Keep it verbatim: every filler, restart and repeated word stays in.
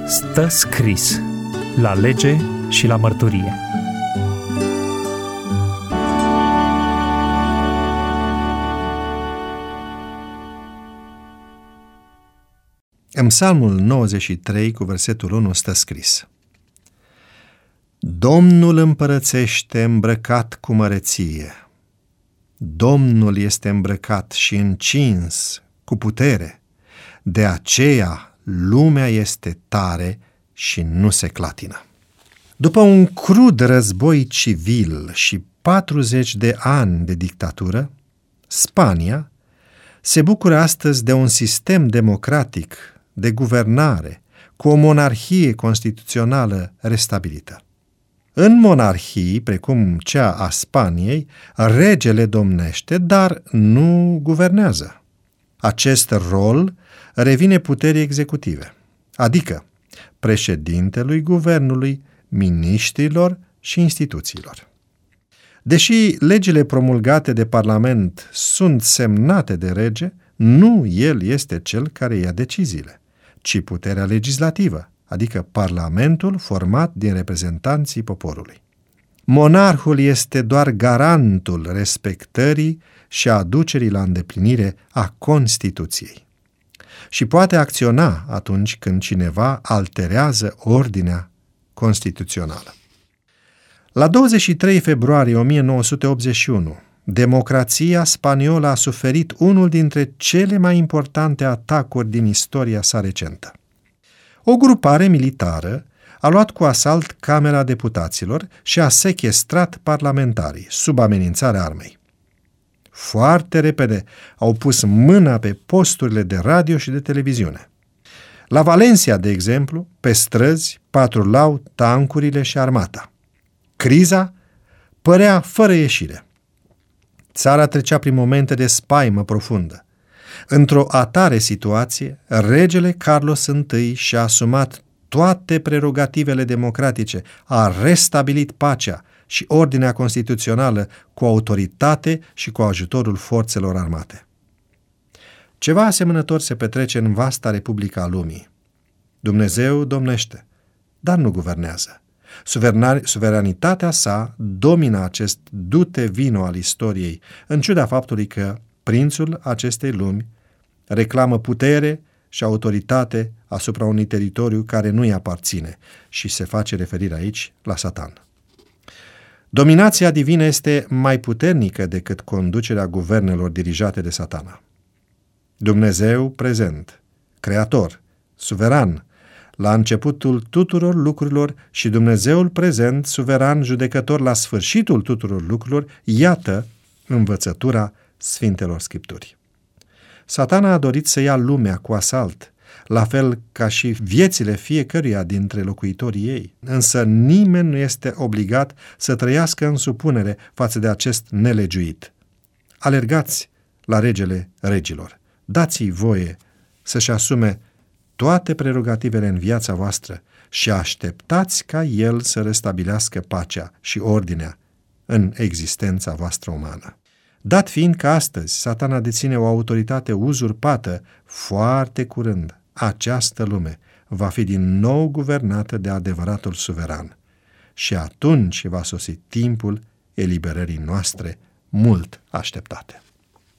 Stă scris la lege și la mărturie. În Psalmul nouăzeci și trei, cu versetul unu, stă scris: Domnul împărățește îmbrăcat cu măreție. Domnul este îmbrăcat și încins cu putere. De aceea lumea este tare și nu se clatină. După un crud război civil și patruzeci de ani de dictatură, Spania se bucură astăzi de un sistem democratic de guvernare cu o monarhie constituțională restabilită. În monarhii, precum cea a Spaniei, regele domnește, dar nu guvernează. Acest rol revine puterii executive, adică președintelui guvernului, miniștrilor și instituțiilor. Deși legile promulgate de Parlament sunt semnate de rege, nu el este cel care ia deciziile, ci puterea legislativă, adică Parlamentul format din reprezentanții poporului. Monarhul este doar garantul respectării și a aducerii la îndeplinire a Constituției și poate acționa atunci când cineva alterează ordinea constituțională. La douăzeci și trei februarie o mie nouă sute optzeci și unu, democrația spaniolă a suferit unul dintre cele mai importante atacuri din istoria sa recentă. O grupare militară a luat cu asalt Camera Deputaților și a sechestrat parlamentarii sub amenințarea armei. Foarte repede au pus mâna pe posturile de radio și de televiziune. La Valencia, de exemplu, pe străzi patrulau tancurile și armata. Criza părea fără ieșire. Țara trecea prin momente de spaimă profundă. Într-o atare situație, regele Carlos I și-a asumat toate prerogativele democratice, a restabilit pacea și ordinea constituțională cu autoritate și cu ajutorul forțelor armate. Ceva asemănător se petrece în vasta Republica a lumii. Dumnezeu domnește, dar nu guvernează. Suveranitatea sa domină acest dute vino al istoriei, în ciuda faptului că prințul acestei lumi reclamă putere și autoritate asupra unui teritoriu care nu îi aparține și se face referire aici la Satan. Dominația divină este mai puternică decât conducerea guvernelor dirijate de Satana. Dumnezeu prezent, creator, suveran, la începutul tuturor lucrurilor și Dumnezeul prezent, suveran, judecător la sfârșitul tuturor lucrurilor, iată învățătura Sfintelor Scripturi. Satana a dorit să ia lumea cu asalt, la fel ca și viețile fiecăruia dintre locuitorii ei, însă nimeni nu este obligat să trăiască în supunere față de acest nelegiuit. Alergați la regele regilor, dați-i voie să-și asume toate prerogativele în viața voastră și așteptați ca el să restabilească pacea și ordinea în existența voastră umană. Dat fiind că astăzi Satana deține o autoritate uzurpată, foarte curând această lume va fi din nou guvernată de adevăratul suveran și atunci va sosi timpul eliberării noastre mult așteptate.